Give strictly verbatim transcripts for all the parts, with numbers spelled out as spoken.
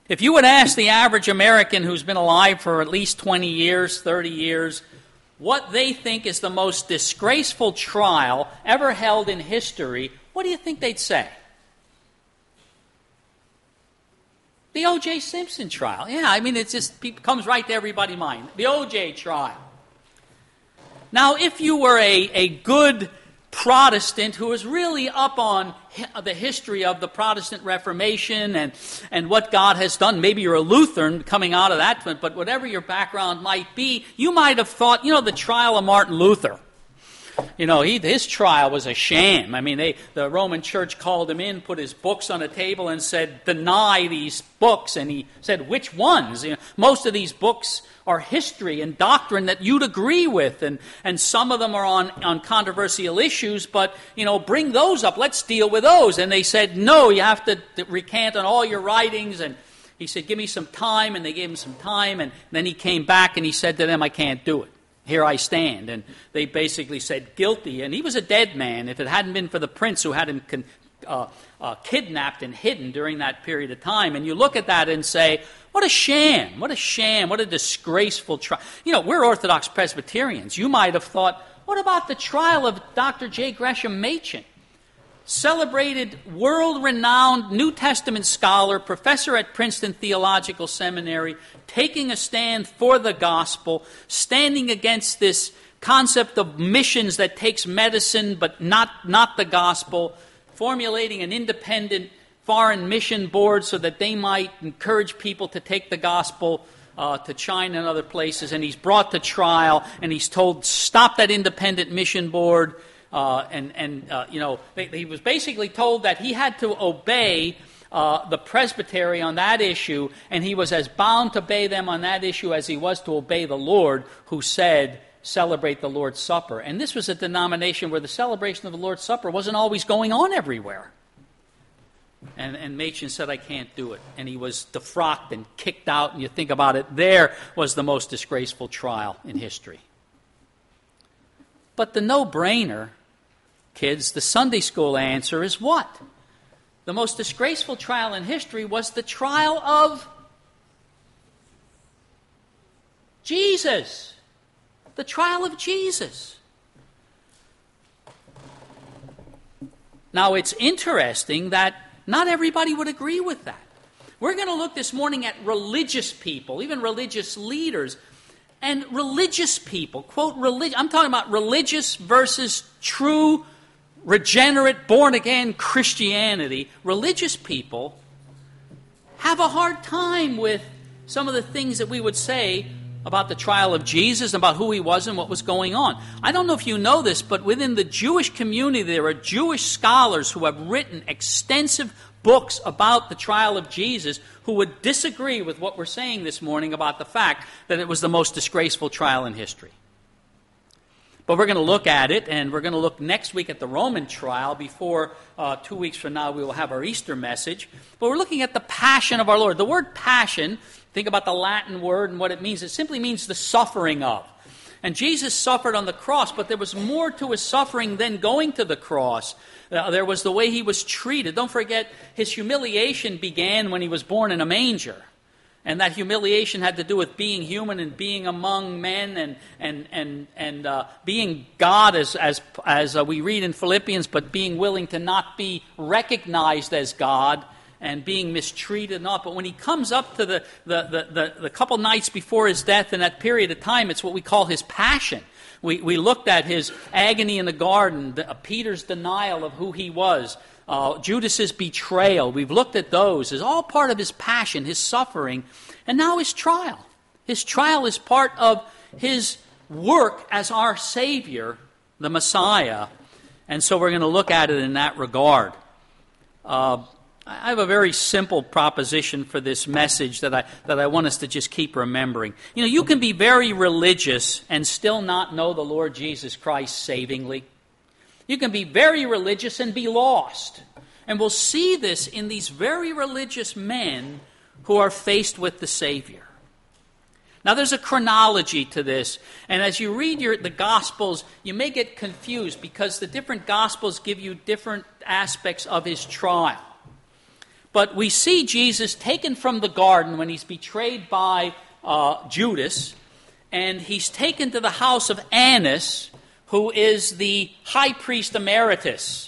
If you would ask the average American who's been alive for at least twenty years, thirty years, what they think is the most disgraceful trial ever held in history, what do you think they'd say? The O J Simpson trial. Yeah, I mean, it just comes right to everybody's mind. The O J trial. Now, if you were a, a good Protestant who was really up on the history of the Protestant Reformation and, and what God has done, maybe you're a Lutheran coming out of that, but whatever your background might be, you might have thought, you know, the trial of Martin Luther. You know, he, his trial was a sham. I mean, they, the Roman Church called him in, put his books on a table and said, deny these books. And he said, which ones? You know, most of these books are history and doctrine that you'd agree with. And, and some of them are on, on controversial issues, but, you know, bring those up. Let's deal with those. And they said, no, you have to, to recant on all your writings. And he said, give me some time. And they gave him some time. And then he came back and he said to them, I can't do it. Here I stand. And they basically said guilty. And he was a dead man. If it hadn't been for the prince who had him con- uh, uh, kidnapped and hidden during that period of time. And you look at that and say, what a sham. What a sham. What a disgraceful trial. You know, we're Orthodox Presbyterians. You might have thought, what about the trial of Doctor J. Gresham Machen? Celebrated, world-renowned New Testament scholar, professor at Princeton Theological Seminary, taking a stand for the gospel, standing against this concept of missions that takes medicine but not, not the gospel, formulating an independent foreign mission board so that they might encourage people to take the gospel uh, to China and other places. And he's brought to trial, and he's told, stop that independent mission board. Uh, and, and uh, you know, they, he was basically told that he had to obey uh, the presbytery on that issue, and he was as bound to obey them on that issue as he was to obey the Lord, who said, celebrate the Lord's Supper. And this was a denomination where the celebration of the Lord's Supper wasn't always going on everywhere. And, and Machen said, I can't do it. And he was defrocked and kicked out, and you think about it, there was the most disgraceful trial in history. But the no-brainer, kids, the Sunday school answer is what? The most disgraceful trial in history was the trial of Jesus. The trial of Jesus. Now, it's interesting that not everybody would agree with that. We're going to look this morning at religious people, even religious leaders, and religious people, quote, relig- I'm talking about religious versus true, regenerate, born-again Christianity. Religious people have a hard time with some of the things that we would say about the trial of Jesus, about who he was and what was going on. I don't know if you know this, but within the Jewish community, there are Jewish scholars who have written extensive books about the trial of Jesus who would disagree with what we're saying this morning about the fact that it was the most disgraceful trial in history. But we're going to look at it, and we're going to look next week at the Roman trial. Before uh, two weeks from now, we will have our Easter message. But we're looking at the passion of our Lord. The word passion, think about the Latin word and what it means. It simply means the suffering of. And Jesus suffered on the cross, but there was more to his suffering than going to the cross. Uh, there was the way he was treated. Don't forget, his humiliation began when he was born in a manger. And that humiliation had to do with being human and being among men and and and and uh, being God, as as as uh, we read in Philippians, but being willing to not be recognized as God and being mistreated and all. But when he comes up to the the, the, the the couple nights before his death in that period of time, it's what we call his passion. We we looked at his agony in the garden, the, uh, Peter's denial of who he was, uh, Judas's betrayal. We've looked at those as all part of his passion, his suffering, and now his trial. His trial is part of his work as our Savior, the Messiah, and so we're going to look at it in that regard. Uh, I have a very simple proposition for this message that I that I want us to just keep remembering. You know, you can be very religious and still not know the Lord Jesus Christ savingly. You can be very religious and be lost. And we'll see this in these very religious men who are faced with the Savior. Now, there's a chronology to this, and as you read your, the Gospels, you may get confused because the different Gospels give you different aspects of his trial. But we see Jesus taken from the garden when he's betrayed by uh, Judas, and he's taken to the house of Annas, who is the high priest emeritus.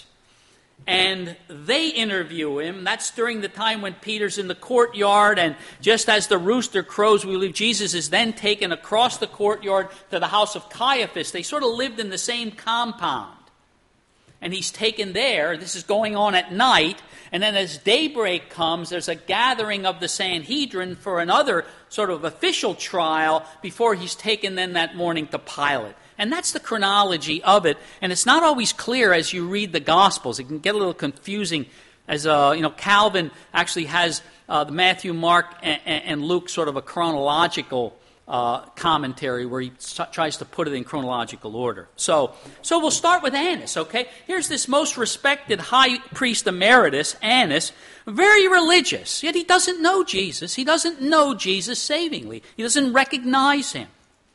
And they interview him. That's during the time when Peter's in the courtyard, and just as the rooster crows, we believe Jesus is then taken across the courtyard to the house of Caiaphas. They sort of lived in the same compound. And he's taken there. This is going on at night. And then as daybreak comes, there's a gathering of the Sanhedrin for another sort of official trial before he's taken then that morning to Pilate. And that's the chronology of it. And it's not always clear as you read the Gospels. It can get a little confusing. As uh, you know, Calvin actually has uh, the Matthew, Mark, and, and Luke sort of a chronological uh, commentary where he tries to put it in chronological order. So, so we'll start with Annas, okay? Here's this most respected high priest emeritus, Annas, very religious, yet he doesn't know Jesus. He doesn't know Jesus savingly. He doesn't recognize him.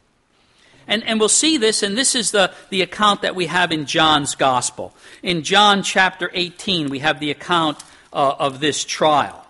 And, and we'll see this, and this is the, the account that we have in John's Gospel. In John chapter eighteen, we have the account uh, of this trial.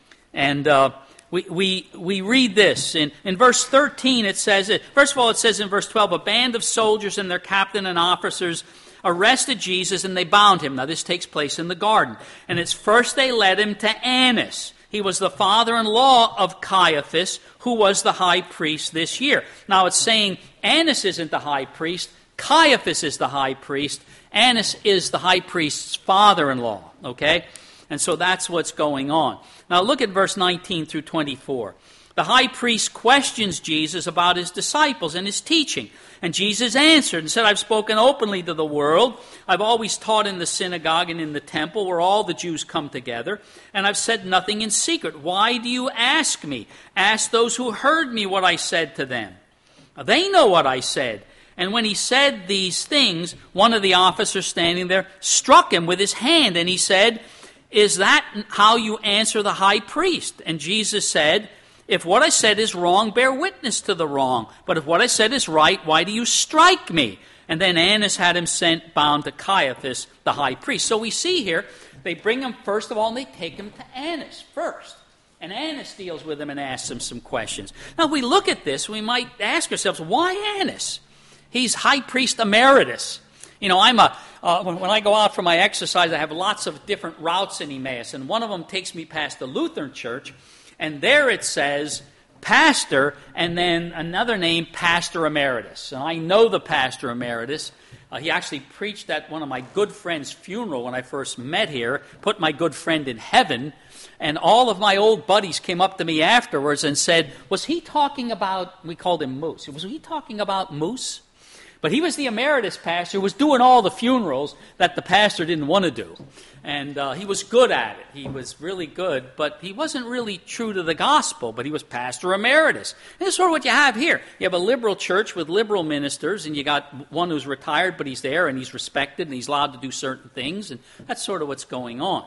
And uh, we, we, we read this. In, in verse thirteen, it says, first of all, it says in verse twelve, a band of soldiers and their captain and officers arrested Jesus, and they bound him. Now, this takes place in the garden. And it's first they led him to Annas. He was the father-in-law of Caiaphas, who was the high priest this year. Now it's saying Annas isn't the high priest, Caiaphas is the high priest, Annas is the high priest's father-in-law, okay? And so that's what's going on. Now look at verse nineteen through twenty-four. The high priest questions Jesus about his disciples and his teaching. And Jesus answered and said, I've spoken openly to the world. I've always taught in the synagogue and in the temple where all the Jews come together. And I've said nothing in secret. Why do you ask me? Ask those who heard me what I said to them. Now, they know what I said. And when he said these things, one of the officers standing there struck him with his hand. And he said, is that how you answer the high priest? And Jesus said, if what I said is wrong, bear witness to the wrong. But if what I said is right, why do you strike me? And then Annas had him sent bound to Caiaphas, the high priest. So we see here, they bring him first of all, and they take him to Annas first. And Annas deals with him and asks him some questions. Now, if we look at this, we might ask ourselves, why Annas? He's high priest emeritus. You know, I'm a uh, when, when I go out for my exercise, I have lots of different routes in Emmaus, and one of them takes me past the Lutheran church. And there it says, pastor, and then another name, pastor emeritus. And I know the pastor emeritus. Uh, he actually preached at one of my good friend's funeral when I first met here, put my good friend in heaven. And all of my old buddies came up to me afterwards and said, was he talking about, we called him Moose, was he talking about Moose? But he was the emeritus pastor who was doing all the funerals that the pastor didn't want to do. And uh, he was good at it. He was really good, but he wasn't really true to the gospel, but he was pastor emeritus. And this is sort of what you have here. You have a liberal church with liberal ministers, and you got one who's retired, but he's there, and he's respected, and he's allowed to do certain things, and that's sort of what's going on.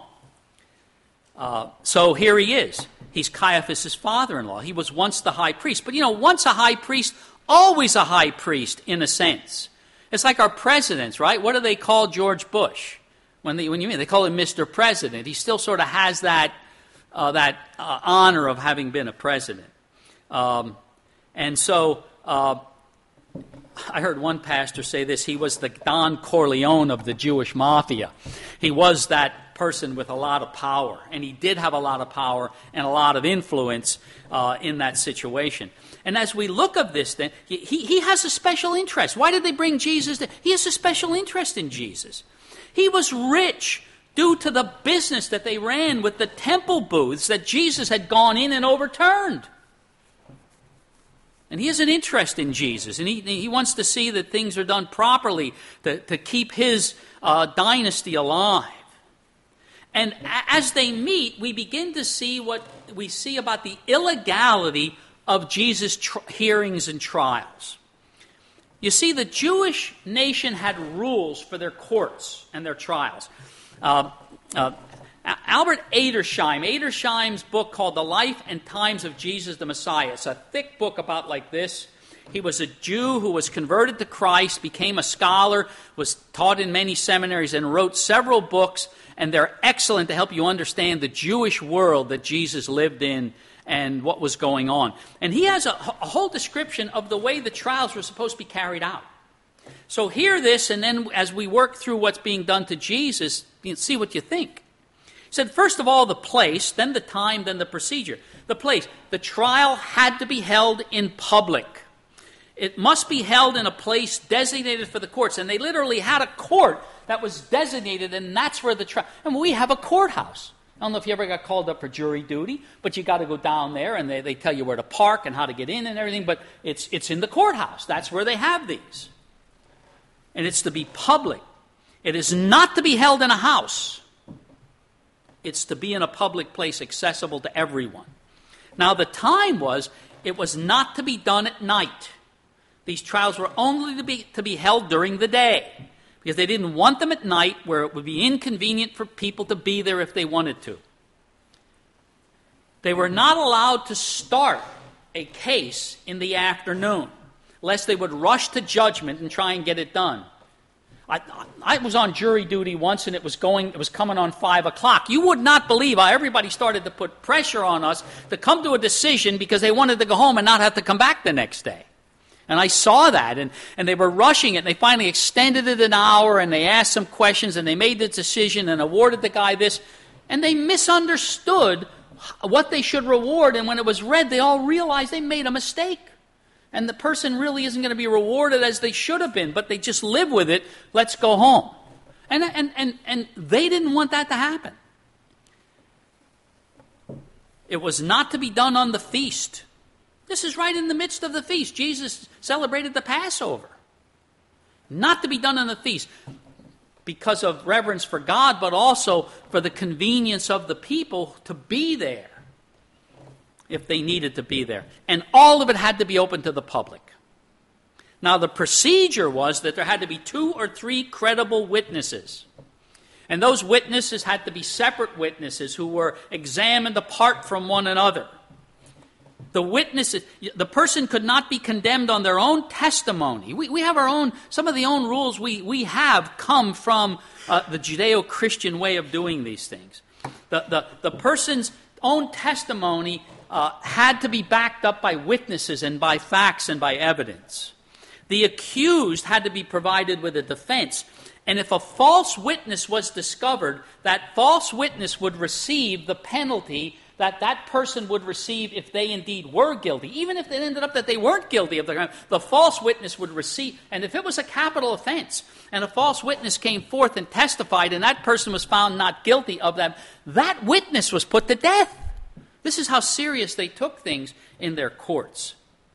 Uh, so here he is. He's Caiaphas' father-in-law. He was once the high priest. But, you know, once a high priest, always a high priest, in a sense. It's like our presidents, right? What do they call George Bush? When, they, when you mean they call him Mister President, he still sort of has that uh, that uh, honor of having been a president. Um, and so uh, I heard one pastor say this: he was the Don Corleone of the Jewish mafia. He was that person with a lot of power, and he did have a lot of power and a lot of influence uh, in that situation. And as we look at this, then, he, he has a special interest. Why did they bring Jesus there? He has a special interest in Jesus. He was rich due to the business that they ran with the temple booths that Jesus had gone in and overturned. And he has an interest in Jesus, and he, he wants to see that things are done properly to, to keep his uh, dynasty alive. And as they meet, we begin to see what we see about the illegality of Jesus' tr- hearings and trials. You see, the Jewish nation had rules for their courts and their trials. Uh, uh, Albert Edersheim, Edersheim's book called The Life and Times of Jesus the Messiah. It's a thick book about like this. He was a Jew who was converted to Christ, became a scholar, was taught in many seminaries, and wrote several books. and they're excellent to help you understand the Jewish world that Jesus lived in and what was going on. And he has a, a whole description of the way the trials were supposed to be carried out. So hear this, and then as we work through what's being done to Jesus, you see what you think. He said, first of all, the place, then the time, then the procedure. The place. The trial had to be held in public. It must be held in a place designated for the courts. And they literally had a court that was designated, and that's where the trial... And we have a courthouse. I don't know if you ever got called up for jury duty, but you got to go down there, and they, they tell you where to park and how to get in and everything, but it's it's in the courthouse. That's where they have these. And it's to be public. It is not to be held in a house. It's to be in a public place accessible to everyone. Now, the time was, it was not to be done at night. These trials were only to be, to be held during the day, because they didn't want them at night where it would be inconvenient for people to be there if they wanted to. They were not allowed to start a case in the afternoon, lest they would rush to judgment and try and get it done. I, I was on jury duty once, and it was going. It was coming on five o'clock. You would not believe how everybody started to put pressure on us to come to a decision because they wanted to go home and not have to come back the next day. And I saw that, and, and they were rushing it, and they finally extended it an hour, and they asked some questions, and they made the decision and awarded the guy this, and they misunderstood what they should reward, and when it was read, they all realized they made a mistake. And the person really isn't going to be rewarded as they should have been, but they just live with it. Let's go home. And, and, and, and they didn't want that to happen. It was not to be done on the feast. This is right in the midst of the feast. Jesus celebrated the Passover. Not to be done on the feast because of reverence for God, but also for the convenience of the people to be there if they needed to be there. And all of it had to be open to the public. Now, the procedure was that there had to be two or three credible witnesses. And those witnesses had to be separate witnesses who were examined apart from one another. The witnesses, the person could not be condemned on their own testimony. We, we have our own, some of the own rules we, we have come from uh, the Judeo-Christian way of doing these things. The, the, the person's own testimony uh, had to be backed up by witnesses and by facts and by evidence. The accused had to be provided with a defense. And if a false witness was discovered, that false witness would receive the penalty that that person would receive if they indeed were guilty. Even if it ended up that they weren't guilty of the crime, the false witness would receive. And if it was a capital offense, and a false witness came forth and testified, and that person was found not guilty of that, that witness was put to death. This is how serious they took things in their courts.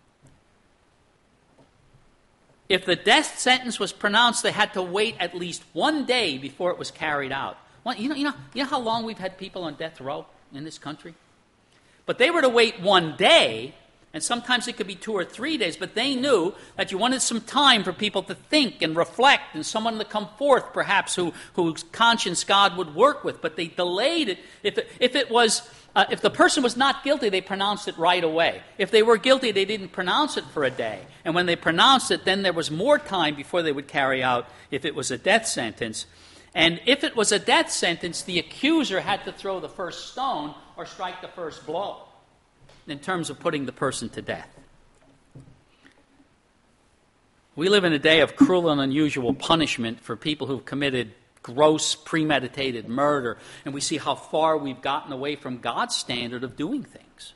If the death sentence was pronounced, they had to wait at least one day before it was carried out. Well, you know, you know, you know how long we've had people on death row in this country? But they were to wait one day, and sometimes it could be two or three days, but they knew that you wanted some time for people to think and reflect, and someone to come forth, perhaps, who, whose conscience God would work with. But they delayed it. If it, if it was... Uh, if the person was not guilty, they pronounced it right away. If they were guilty, they didn't pronounce it for a day. And when they pronounced it, then there was more time before they would carry out if it was a death sentence. And if it was a death sentence, the accuser had to throw the first stone or strike the first blow in terms of putting the person to death. We live in a day of cruel and unusual punishment for people who've committed gross, premeditated murder, and we see how far we've gotten away from God's standard of doing things.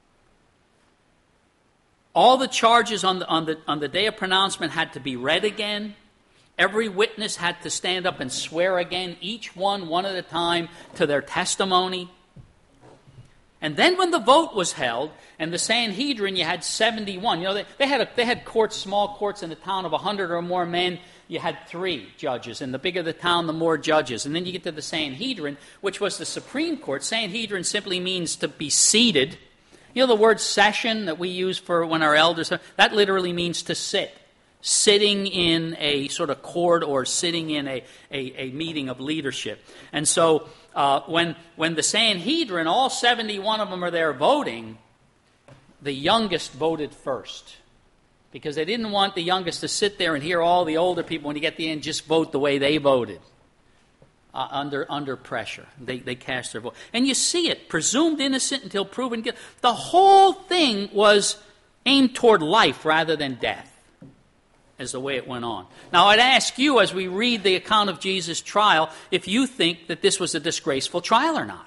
All the charges on the, on the, on the day of pronouncement had to be read again. Every witness had to stand up and swear again, each one, one at a time, to their testimony. And then when the vote was held, and the Sanhedrin, you had seventy-one. You know, they, they, had a, they had courts, small courts in a town of one hundred or more men. You had three judges, and the bigger the town, the more judges. And then you get to the Sanhedrin, which was the Supreme Court. Sanhedrin simply means to be seated. You know the word session that we use for when our elders, that literally means to sit. Sitting in a sort of court or sitting in a, a, a meeting of leadership. And so uh, when, when the Sanhedrin, all seventy-one of them are there voting, the youngest voted first. Because they didn't want the youngest to sit there and hear all the older people, when you get to the end, just vote the way they voted. uh, under under pressure. They they cast their vote. And you see it, presumed innocent until proven guilty. The whole thing was aimed toward life rather than death, as the way it went on. Now, I'd ask you, as we read the account of Jesus' trial, if you think that this was a disgraceful trial or not.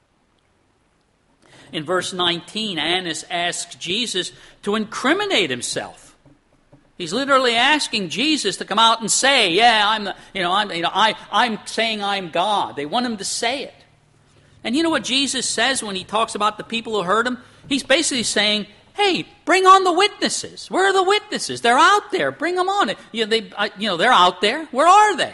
In verse nineteen, Annas asks Jesus to incriminate himself. He's literally asking Jesus to come out and say, "Yeah, I'm, the, you know, I'm, you know, I, I'm saying I'm God." They want him to say it. And you know what Jesus says when he talks about the people who heard him? He's basically saying, "Hey, bring on the witnesses. Where are the witnesses? They're out there. Bring them on. You know, they, I, you know, they're out there. Where are they?"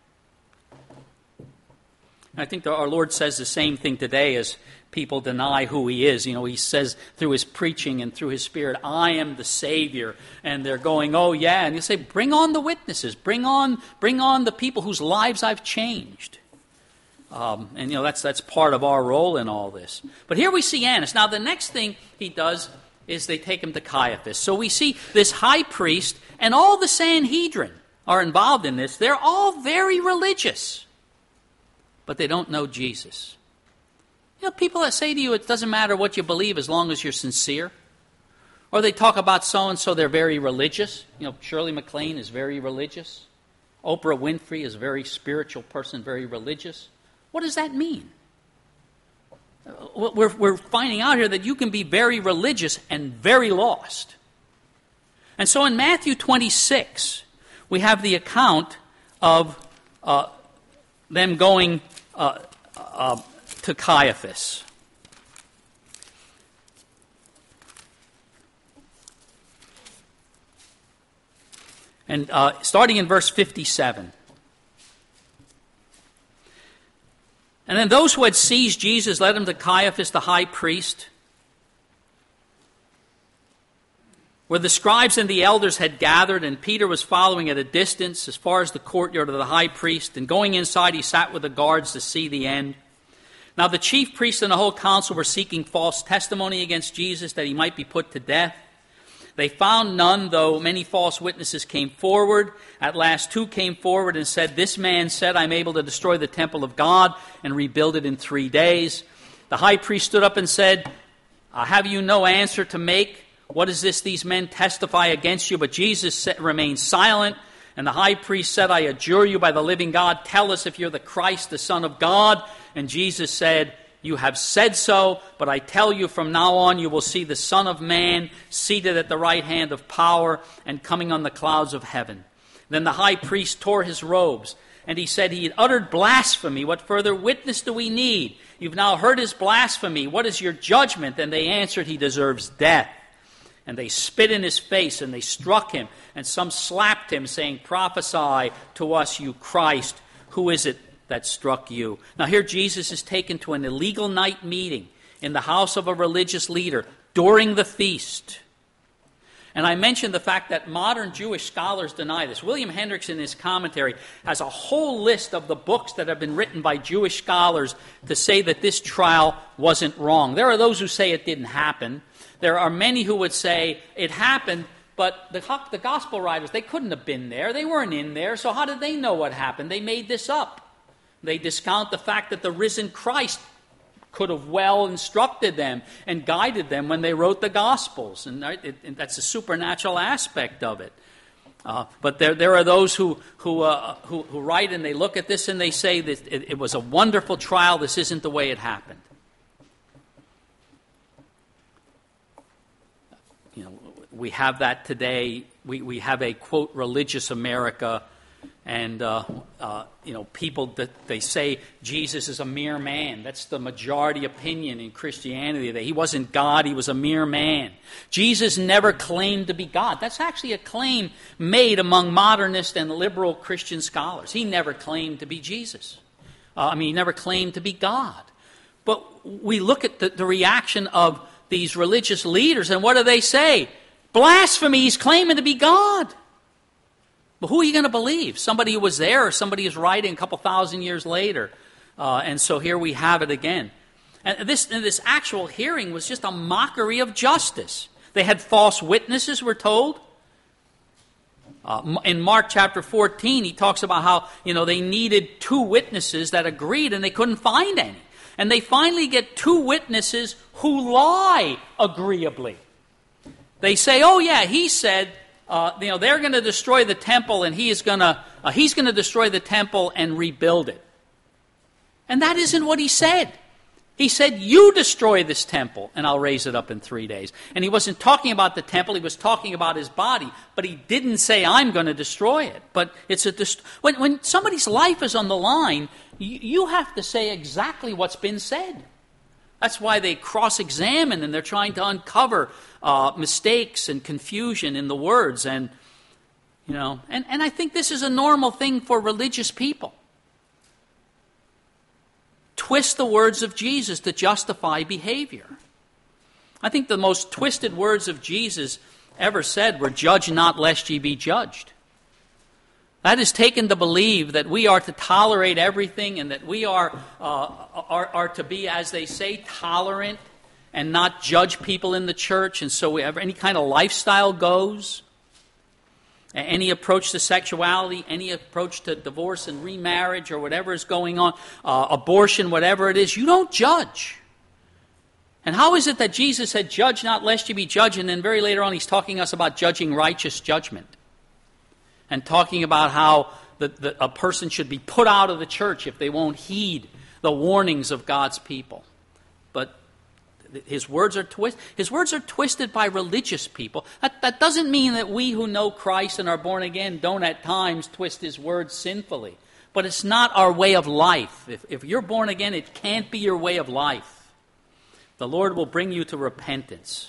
And I think our Lord says the same thing today as people deny who he is. You know, he says through his preaching and through his Spirit, "I am the Savior." And they're going, "Oh yeah." And you say, bring on the witnesses. Bring on, bring on the people whose lives I've changed. Um, and, you know, that's that's part of our role in all this. But here we see Annas. Now, the next thing he does is they take him to Caiaphas. So we see this high priest and all the Sanhedrin are involved in this. They're all very religious, but they don't know Jesus. You know, people that say to you, it doesn't matter what you believe as long as you're sincere. Or they talk about so-and-so, they're very religious. You know, Shirley MacLaine is very religious. Oprah Winfrey is a very spiritual person, very religious. What does that mean? We're, we're finding out here that you can be very religious and very lost. And so in Matthew twenty-six, we have the account of uh, them going uh, uh, to Caiaphas. And uh, starting in verse fifty-seven. "And then those who had seized Jesus led him to Caiaphas, the high priest, where the scribes and the elders had gathered, and Peter was following at a distance as far as the courtyard of the high priest. And going inside, he sat with the guards to see the end. Now the chief priests and the whole council were seeking false testimony against Jesus, that he might be put to death. They found none, though many false witnesses came forward. At last two came forward and said, 'This man said, I'm able to destroy the temple of God and rebuild it in three days. The high priest stood up and said, Have you no answer to make? What is this these men testify against you?' But Jesus remained silent. And the high priest said, 'I adjure you by the living God, tell us if you're the Christ, the Son of God.' And Jesus said, 'You have said so, but I tell you, from now on you will see the Son of Man seated at the right hand of power and coming on the clouds of heaven.' Then the high priest tore his robes, and he said he had uttered blasphemy. What further witness do we need? You've now heard his blasphemy. What is your judgment?' And they answered, 'He deserves death.' And they spit in his face, and they struck him, and some slapped him, saying, 'Prophesy to us, you Christ. Who is it that struck you?' Now here Jesus is taken to an illegal night meeting in the house of a religious leader during the feast. And I mentioned the fact that modern Jewish scholars deny this. William Hendricks, in his commentary, has a whole list of the books that have been written by Jewish scholars to say that this trial wasn't wrong. There are those who say it didn't happen. There are many who would say it happened, but the, the gospel writers, they couldn't have been there. They weren't in there, so how did they know what happened? They made this up. They discount the fact that the risen Christ could have well instructed them and guided them when they wrote the Gospels. And, it, and that's a supernatural aspect of it. Uh, but there, there are those who who, uh, who who write and they look at this and they say that it, it was a wonderful trial. This isn't the way it happened. You know, we have that today. We we have a, quote, religious America. And, uh, uh, you know, people, that they say Jesus is a mere man. That's the majority opinion in Christianity, that he wasn't God, he was a mere man. Jesus never claimed to be God. That's actually a claim made among modernist and liberal Christian scholars. He never claimed to be Jesus. Uh, I mean, he never claimed to be God. But we look at the, the reaction of these religious leaders, and what do they say? Blasphemy, he's claiming to be God. But who are you going to believe? Somebody who was there, or somebody who's writing a couple thousand years later? Uh, and so here we have it again. And this, and this actual hearing was just a mockery of justice. They had false witnesses, we're told. Uh, in Mark chapter fourteen, he talks about how, you know, they needed two witnesses that agreed and they couldn't find any. And they finally get two witnesses who lie agreeably. They say, oh yeah, he said, uh, you know, they're going to destroy the temple and he is going to, uh, he's going to destroy the temple and rebuild it. And that isn't what he said. He said, you destroy this temple, and I'll raise it up in three days. And he wasn't talking about the temple, he was talking about his body. But he didn't say, I'm going to destroy it. But it's a dist- when, when somebody's life is on the line, you, you have to say exactly what's been said. That's why they cross-examine, and they're trying to uncover uh, mistakes and confusion in the words. And, you know, and, and I think this is a normal thing for religious people. Twist the words of Jesus to justify behavior. I think the most twisted words of Jesus ever said were, judge not lest ye be judged. That is taken to believe that we are to tolerate everything and that we are, uh, are, are to be, as they say, tolerant and not judge people in the church. And so we have any kind of lifestyle goes. Any approach to sexuality, any approach to divorce and remarriage or whatever is going on, uh, abortion, whatever it is, you don't judge. And how is it that Jesus said, judge not lest you be judged, and then very later on he's talking us about judging righteous judgment and talking about how the, the, a person should be put out of the church if they won't heed the warnings of God's people. But His words are twist. His words are twisted by religious people. That, that doesn't mean that we who know Christ and are born again don't at times twist His words sinfully. But it's not our way of life. If, if you're born again, it can't be your way of life. The Lord will bring you to repentance.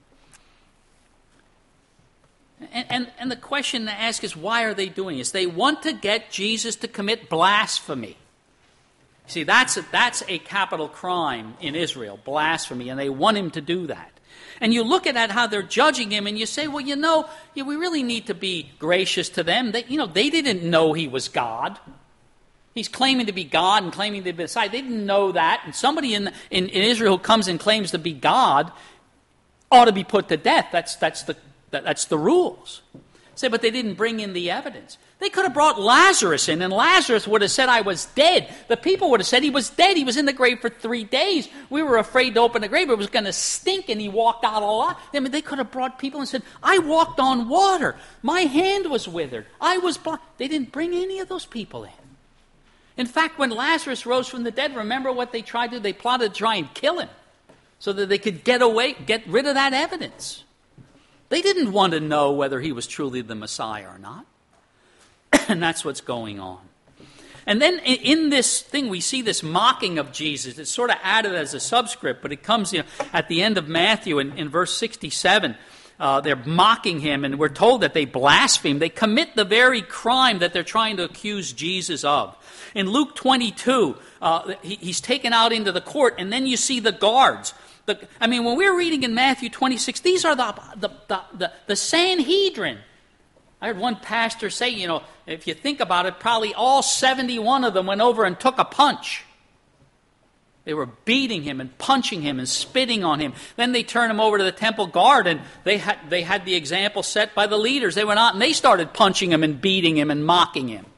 And, and, and the question to ask is, why are they doing this? They want to get Jesus to commit blasphemy. See, that's a, that's a capital crime in Israel, blasphemy, and they want him to do that. And you look at how they're judging him, and you say, well, you know, yeah, we really need to be gracious to them. They, you know, they didn't know he was God. He's claiming to be God and claiming to be Messiah. They didn't know that. And somebody in, in, in Israel who comes and claims to be God ought to be put to death. That's, that's, the, that, that's the rules. Say, but they didn't bring in the evidence. They could have brought Lazarus in, and Lazarus would have said, I was dead. The people would have said he was dead. He was in the grave for three days. We were afraid to open the grave. It was going to stink, and he walked out alive. I mean, they could have brought people and said, I walked on water. My hand was withered. I was blind. They didn't bring any of those people in. In fact, when Lazarus rose from the dead, remember what they tried to do? They plotted to try and kill him so that they could get away, get rid of that evidence. They didn't want to know whether he was truly the Messiah or not. And that's what's going on. And then in this thing, we see this mocking of Jesus. It's sort of added as a subscript, but it comes, you know, at the end of Matthew in, in verse sixty-seven. Uh, they're mocking him, and we're told that they blaspheme. They commit the very crime that they're trying to accuse Jesus of. In Luke twenty-two, uh, he, he's taken out into the court, and then you see the guards. The, I mean, when we're reading in Matthew twenty-six, these are the the, the, the, the Sanhedrin. I heard one pastor say, you know, if you think about it, probably all seventy-one of them went over and took a punch. They were beating him and punching him and spitting on him. Then they turned him over to the temple guard, and they had, they had the example set by the leaders. They went out and they started punching him and beating him and mocking him.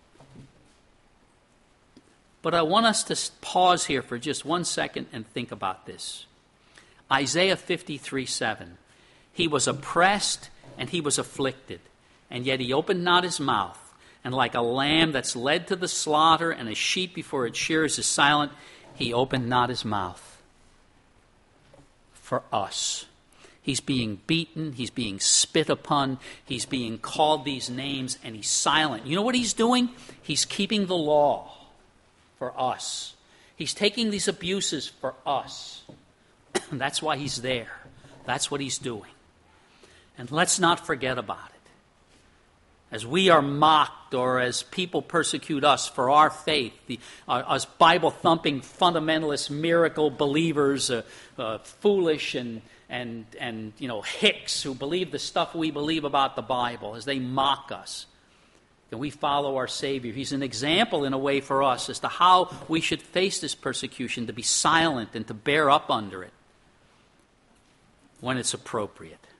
But I want us to pause here for just one second and think about this. Isaiah fifty-three seven. He was oppressed and he was afflicted, and yet he opened not his mouth. And like a lamb that's led to the slaughter, and a sheep before its shearers is silent, he opened not his mouth. For us. He's being beaten, he's being spit upon, he's being called these names, and he's silent. You know what he's doing? He's keeping the law for us. He's taking these abuses for us. That's why he's there. That's what he's doing. And let's not forget about it. As we are mocked, or as people persecute us for our faith, the, uh, us Bible-thumping fundamentalist miracle believers, uh, uh, foolish and and and you know hicks who believe the stuff we believe about the Bible, as they mock us, then we follow our Savior. He's an example in a way for us as to how we should face this persecution, to be silent and to bear up under it when it's appropriate.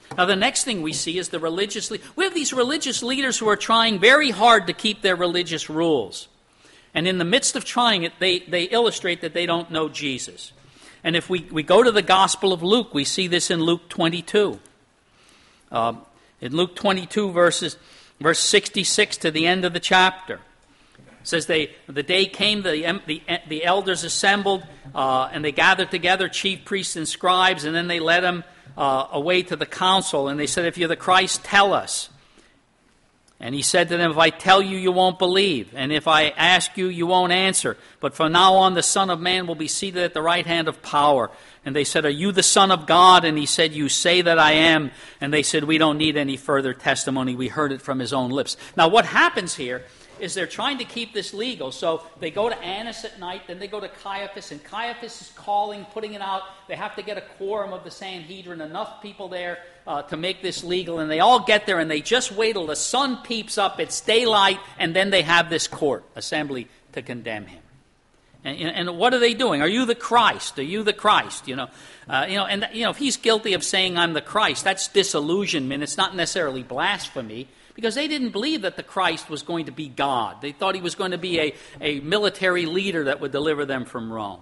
Now, the next thing we see is the religious leaders. We have these religious leaders who are trying very hard to keep their religious rules. And in the midst of trying it, they, they illustrate that they don't know Jesus. And if we, we go to the Gospel of Luke, we see this in Luke twenty-two. Uh, in Luke twenty-two, verses, verse sixty-six to the end of the chapter. It says, they, the day came, the, the, the elders assembled, uh, and they gathered together, chief priests and scribes, and then they led him uh, away to the council. And they said, if you're the Christ, tell us. And he said to them, if I tell you, you won't believe. And if I ask you, you won't answer. But from now on, the Son of Man will be seated at the right hand of power. And they said, are you the Son of God? And he said, you say that I am. And they said, we don't need any further testimony. We heard it from his own lips. Now, what happens here is they're trying to keep this legal. So they go to Annas at night, then they go to Caiaphas, and Caiaphas is calling, putting it out. They have to get a quorum of the Sanhedrin, enough people there uh, to make this legal. And they all get there, and they just wait till the sun peeps up, it's daylight, and then they have this court assembly to condemn him. And, and what are they doing? Are you the Christ? Are you the Christ? You know, uh, you know, and you know, if he's guilty of saying I'm the Christ, that's disillusionment. It's not necessarily blasphemy, because they didn't believe that the Christ was going to be God. They thought he was going to be a, a military leader that would deliver them from Rome.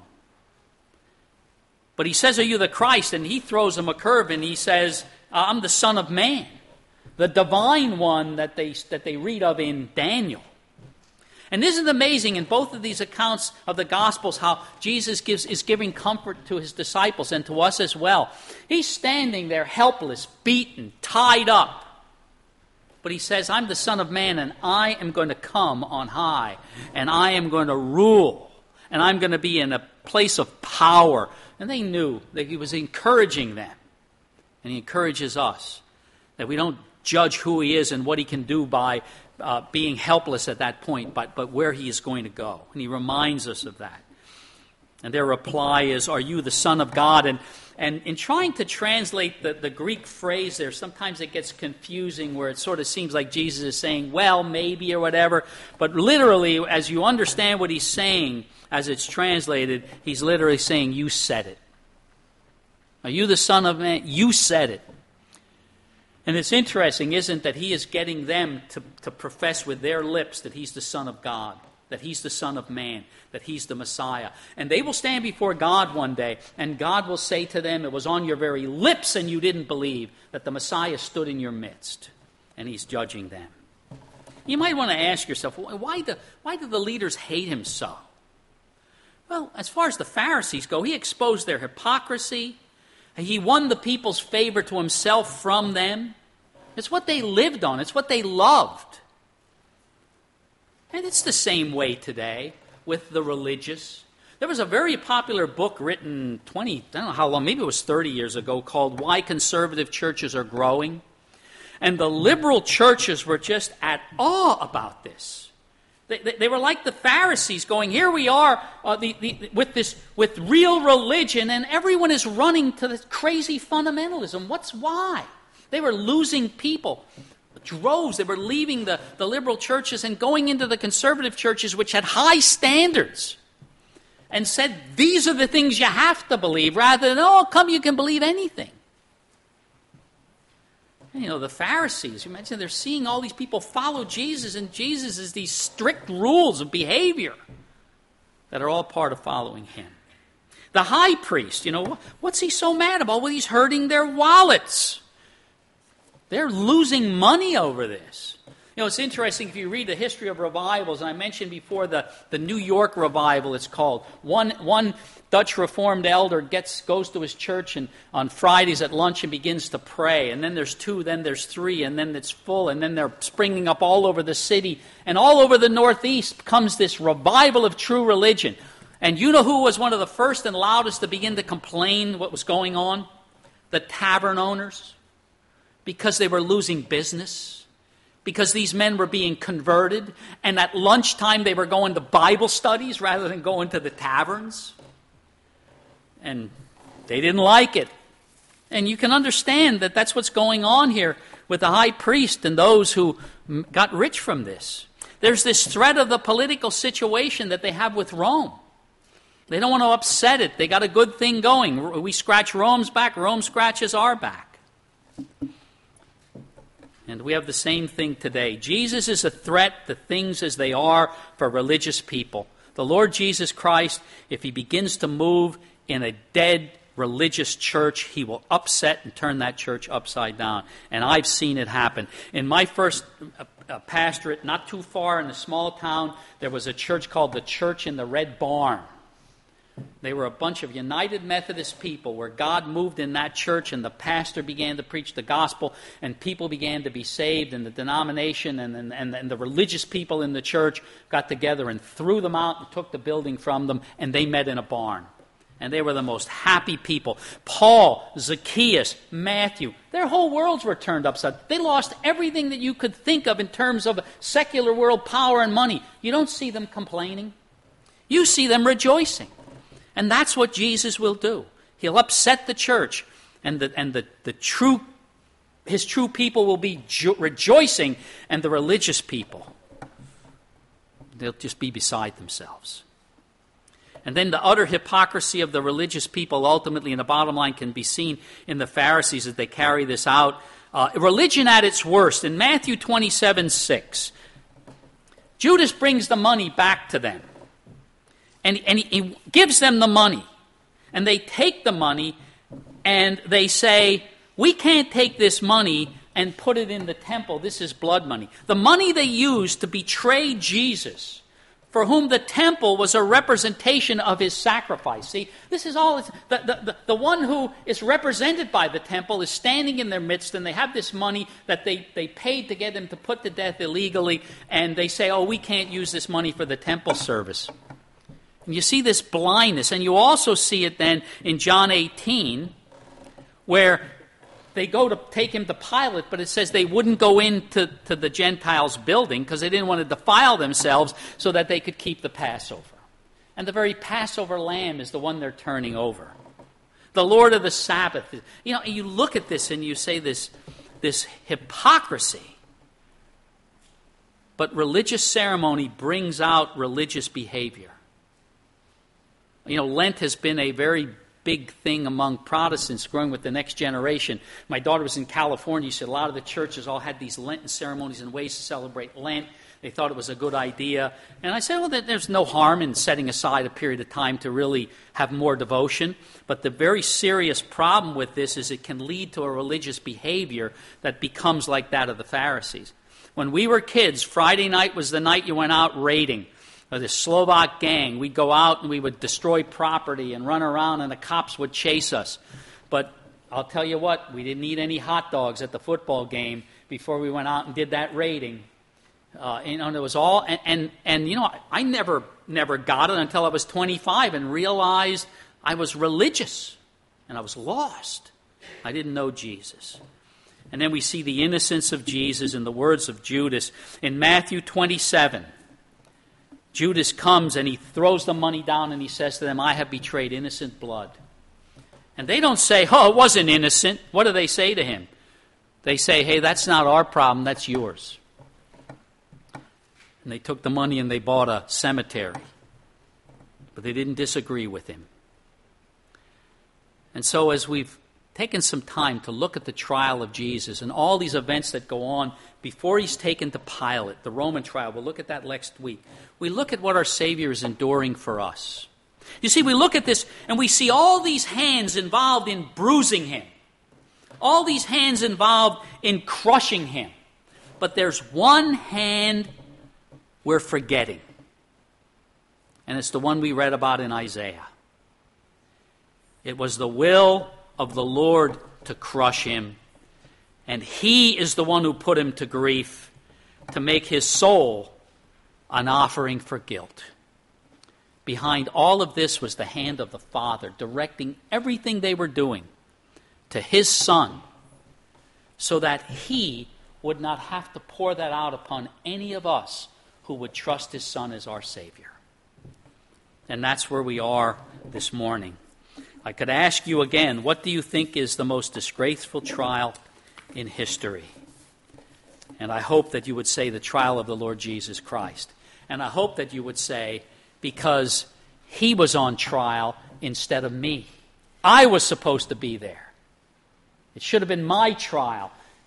But he says, are you the Christ? And he throws them a curve and he says, I'm the Son of Man, the divine one that they, that they read of in Daniel. And isn't it amazing in both of these accounts of the Gospels how Jesus gives, is giving comfort to his disciples and to us as well. He's standing there helpless, beaten, tied up. But he says, I'm the Son of Man, and I am going to come on high, and I am going to rule, and I'm going to be in a place of power. And they knew that he was encouraging them, and he encourages us, that we don't judge who he is and what he can do by uh, being helpless at that point, but, but where he is going to go. And he reminds us of that. And their reply is, are you the Son of God? And And in trying to translate the, the Greek phrase there, sometimes it gets confusing where it sort of seems like Jesus is saying, well, maybe, or whatever. But literally, as you understand what he's saying as it's translated, he's literally saying, you said it. Are you the Son of Man? You said it. And it's interesting, isn't it, that he is getting them to, to profess with their lips that he's the Son of God, that he's the Son of Man, that he's the Messiah. And they will stand before God one day, and God will say to them, it was on your very lips and you didn't believe that the Messiah stood in your midst. And he's judging them. You might want to ask yourself, why do, why do the leaders hate him so? Well, as far as the Pharisees go, he exposed their hypocrisy. He won the people's favor to himself from them. It's what they lived on. It's what they loved. And it's the same way today with the religious. There was a very popular book written twenty, I don't know how long, maybe it was thirty years ago, called Why Conservative Churches Are Growing. And the liberal churches were just at awe about this. They, they, they were like the Pharisees going, here we are uh, the, the, with this with real religion, and everyone is running to this crazy fundamentalism. What's why? They were losing people. Droves, they were leaving the, the liberal churches and going into the conservative churches, which had high standards, and said, these are the things you have to believe, rather than, oh, come, you can believe anything. And, you know, the Pharisees, you mentioned they're seeing all these people follow Jesus, and Jesus is these strict rules of behavior that are all part of following him. The high priest, you know, what's he so mad about? Well, he's hurting their wallets. They're losing money over this. You know, it's interesting if you read the history of revivals, and I mentioned before the, the New York revival, it's called. One, one Dutch Reformed elder gets goes to his church and on Fridays at lunch and begins to pray. And then there's two, then there's three, and then it's full, and then they're springing up all over the city. And all over the Northeast comes this revival of true religion. And you know who was one of the first and loudest to begin to complain what was going on? The tavern owners. Because they were losing business, because these men were being converted, and at lunchtime they were going to Bible studies rather than going to the taverns. And they didn't like it. And you can understand that that's what's going on here with the high priest and those who got rich from this. There's this threat of the political situation that they have with Rome. They don't want to upset it. They got a good thing going. We scratch Rome's back, Rome scratches our back. And we have the same thing today. Jesus is a threat to things as they are for religious people. The Lord Jesus Christ, if he begins to move in a dead religious church, he will upset and turn that church upside down. And I've seen it happen. In my first uh, uh, pastorate, not too far in a small town, there was a church called the Church in the Red Barn. They were a bunch of United Methodist people where God moved in that church, and the pastor began to preach the gospel, and people began to be saved, and the denomination and, and, and, and the religious people in the church got together and threw them out and took the building from them, and they met in a barn. And they were the most happy people. Paul, Zacchaeus, Matthew, their whole worlds were turned upside down. They lost everything that you could think of in terms of secular world power and money. You don't see them complaining. You see them rejoicing. And that's what Jesus will do. He'll upset the church, and the and the, the true his true people will be jo- rejoicing, and the religious people, they'll just be beside themselves. And then the utter hypocrisy of the religious people ultimately, in the bottom line, can be seen in the Pharisees as they carry this out. Uh, religion at its worst. In Matthew twenty-seven six, Judas brings the money back to them. And, and he, he gives them the money. And they take the money and they say, we can't take this money and put it in the temple. This is blood money. The money they used to betray Jesus, for whom the temple was a representation of his sacrifice. See, this is all, the, the, the, the one who is represented by the temple is standing in their midst, and they have this money that they, they paid to get him to put to death illegally, and they say, oh, we can't use this money for the temple service. And you see this blindness, and you also see it then in John eighteen, where they go to take him to Pilate, but it says they wouldn't go into to the Gentiles' building because they didn't want to defile themselves so that they could keep the Passover. And the very Passover lamb is the one they're turning over. The Lord of the Sabbath. You know, you look at this and you say this, this hypocrisy. But religious ceremony brings out religious behavior. You know, Lent has been a very big thing among Protestants growing with the next generation. My daughter was in California. She said a lot of the churches all had these Lenten ceremonies and ways to celebrate Lent. They thought it was a good idea. And I said, well, there's no harm in setting aside a period of time to really have more devotion. But the very serious problem with this is it can lead to a religious behavior that becomes like that of the Pharisees. When we were kids, Friday night was the night you went out raiding. Or the Slovak gang, we'd go out and we would destroy property and run around, and the cops would chase us. But I'll tell you what, we didn't eat any hot dogs at the football game before we went out and did that raiding. Uh, you know, and it was all, and, and, and you know, I never, never got it until I was twenty-five and realized I was religious and I was lost. I didn't know Jesus. And then we see the innocence of Jesus in the words of Judas in Matthew twenty-seven. Judas comes and he throws the money down and he says to them, I have betrayed innocent blood. And they don't say, oh, it wasn't innocent. What do they say to him? They say, hey, that's not our problem, that's yours. And they took the money and they bought a cemetery. But they didn't disagree with him. And so as we've taken some time to look at the trial of Jesus and all these events that go on before he's taken to Pilate, the Roman trial, we'll look at that next week. We look at what our Savior is enduring for us. You see, we look at this and we see all these hands involved in bruising him. All these hands involved in crushing him. But there's one hand we're forgetting. And it's the one we read about in Isaiah. It was the will of the Lord to crush him. And he is the one who put him to grief, to make his soul an offering for guilt. Behind all of this was the hand of the Father, directing everything they were doing to his Son, so that he would not have to pour that out upon any of us who would trust his Son as our Savior. And that's where we are this morning. I could ask you again, what do you think is the most disgraceful trial in history? And I hope that you would say the trial of the Lord Jesus Christ. And I hope that you would say, because he was on trial instead of me. I was supposed to be there. It should have been my trial.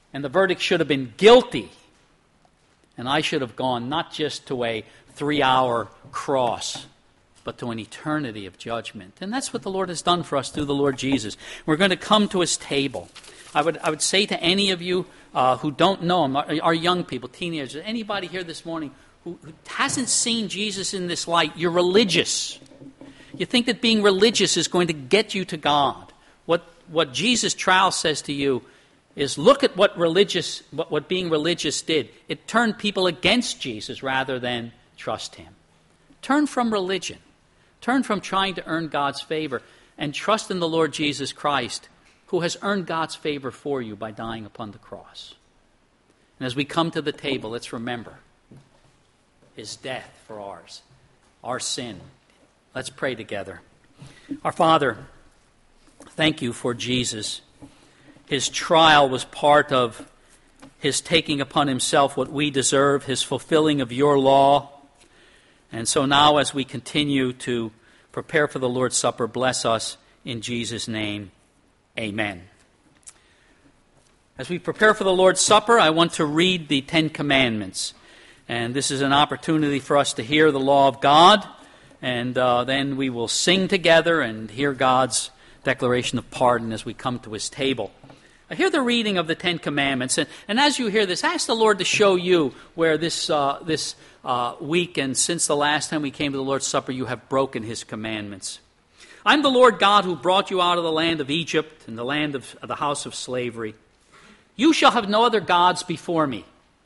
And the verdict should have been guilty. And I should have gone not just to a three-hour cross, but to an eternity of judgment. And that's what the Lord has done for us through the Lord Jesus. We're going to come to his table. I would I would say to any of you uh, who don't know him, our, our young people, teenagers, anybody here this morning who, who hasn't seen Jesus in this light, you're religious. You think that being religious is going to get you to God. What what Jesus' trial says to you is, look at what religious what, what being religious did. It turned people against Jesus rather than trust him. Turn from religion. Turn from trying to earn God's favor and trust in the Lord Jesus Christ, who has earned God's favor for you by dying upon the cross. And as we come to the table, let's remember his death for ours, our sin. Let's pray together. Our Father, thank you for Jesus. His trial was part of his taking upon himself what we deserve, his fulfilling of your law. And so now as we continue to prepare for the Lord's Supper, bless us in Jesus' name. Amen. As we prepare for the Lord's Supper, I want to read the Ten Commandments. And this is an opportunity for us to hear the law of God. And uh, then we will sing together and hear God's declaration of pardon as we come to his table. I hear the reading of the Ten Commandments, and, and as you hear this, ask the Lord to show you where this uh, this uh, week and since the last time we came to the Lord's Supper, you have broken his commandments. I'm the Lord God who brought you out of the land of Egypt and the land of, of the house of slavery. You shall have no other gods before me.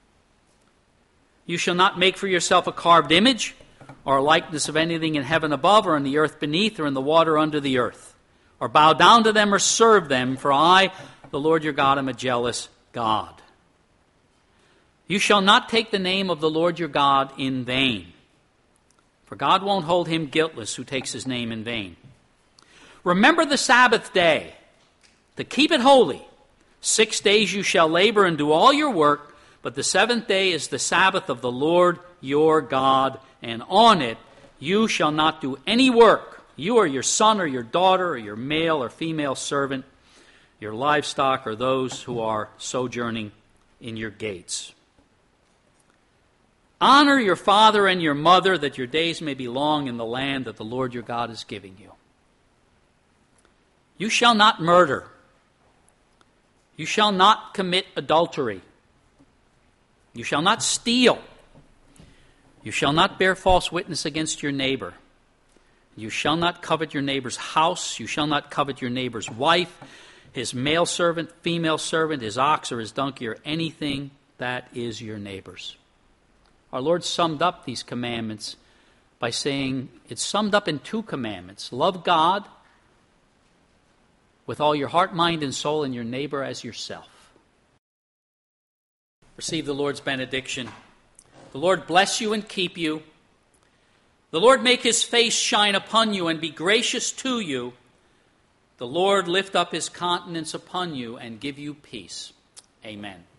You shall not make for yourself a carved image or a likeness of anything in heaven above or in the earth beneath or in the water under the earth, or bow down to them or serve them, for I, the Lord your God, am a jealous God. You shall not take the name of the Lord your God in vain, for God won't hold him guiltless who takes his name in vain. Remember the Sabbath day, to keep it holy. Six days you shall labor and do all your work, but the seventh day is the Sabbath of the Lord your God, and on it you shall not do any work, you or your son or your daughter or your male or female servant, your livestock, or those who are sojourning in your gates. Honor your father and your mother, that your days may be long in the land that the Lord your God is giving you. You shall not murder. You shall not commit adultery. You shall not steal. You shall not bear false witness against your neighbor. You shall not covet your neighbor's house. You shall not covet your neighbor's wife, his male servant, female servant, his ox or his donkey, or anything that is your neighbor's. Our Lord summed up these commandments by saying, it's summed up in two commandments. Love God with all your heart, mind, and soul, and your neighbor as yourself. Receive the Lord's benediction. The Lord bless you and keep you. The Lord make his face shine upon you and be gracious to you. The Lord lift up his countenance upon you and give you peace. Amen.